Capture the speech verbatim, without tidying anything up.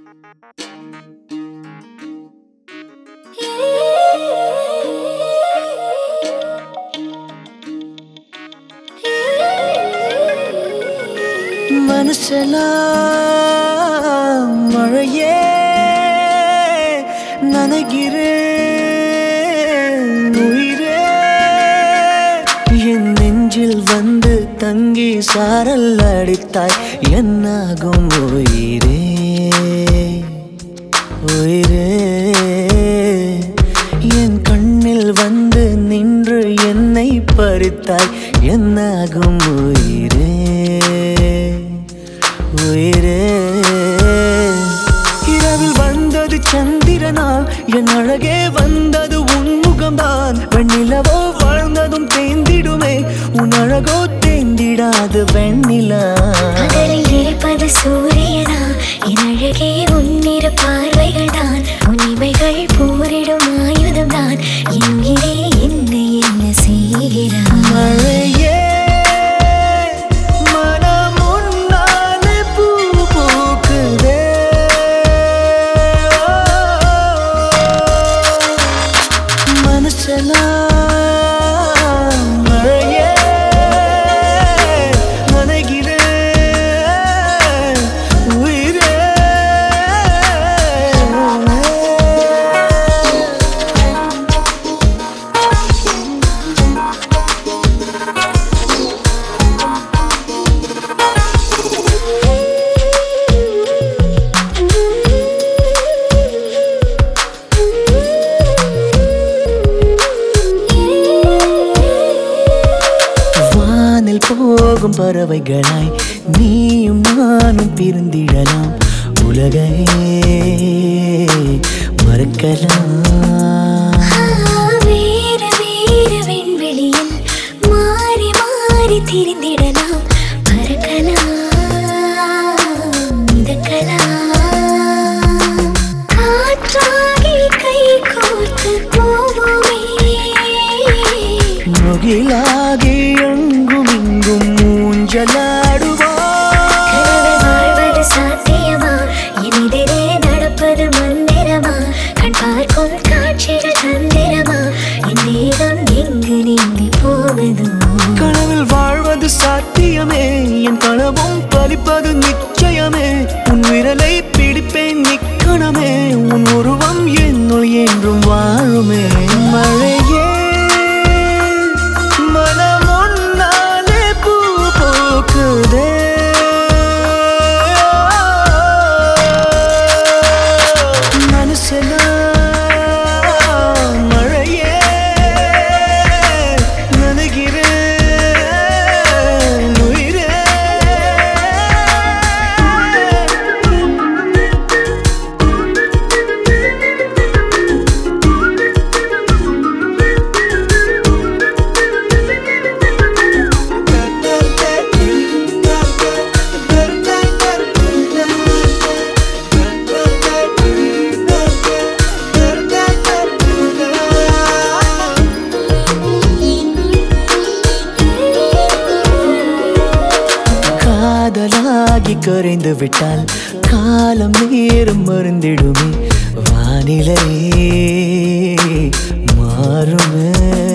மனசெல்லாம் மழையே நனைகிறேன் உயிரே என் நெஞ்சில் வந்து தங்கி சாரல் அடித்தாய் என்னாகும் உயிரே உயிரே என் கண்ணில் வந்து நின்று என்னை பறித்தாய் என்னாகும் உயிரே உயிரே இரவில் வந்தது சந்திரனா என் அழகே வந்தது உன்முகம்தான் வெண்ணிலவோ வாழ்ந்ததும் தேந்திடுமே உன் அழகோ தேந்திடாது வெண்ணிலா பகலில் இருப்பது சூரியனா என் அழகே உன்னிரு பார்வைகள் தான் உன் இமைகள் போரிடும் ஆயுதம் தான் என் உயிரே என்ன என்ன செய்கிறாய் மழையே போகும் பறவைகளாய் நீயும் நானும் பிரிந்திடலாம் உலகையே மறக்கலாம் வேறு வேறு விண்வெளியில் மாறி மாறி திரிந்திடலாம் பறக்கலாம் மிதக்கலாம் காற்றாகி கை கோர்த்து போவோமே முகிலாகி எங்கும் இங்கும் மூஞ்சலாடுவோம் வாழ்வது சாத்தியமா எதிரே நடப்பது மந்திரமா கண் பார்க்கும் காட்சிகள் தந்திரமா என் தேகம் எங்கு நீங்கி போவதோ கனவில் வாழ்வது சாத்தியமே என் கனவும் பலிப்பது நிச்சயமே உன் விரலை பிடிப்பேன் நிக்கணமே உன் உருவம் என்னுள் என்றும் வாழுமே மழையே மனம் உன்னாலே பூ போக்குதே மனசெல்லாம் மழையே நனைகிறேன் உயிரே காதலாகி கரைந்து விட்டால் காலம் நேரம் மருந்திடுமே வானிலை மாறுமே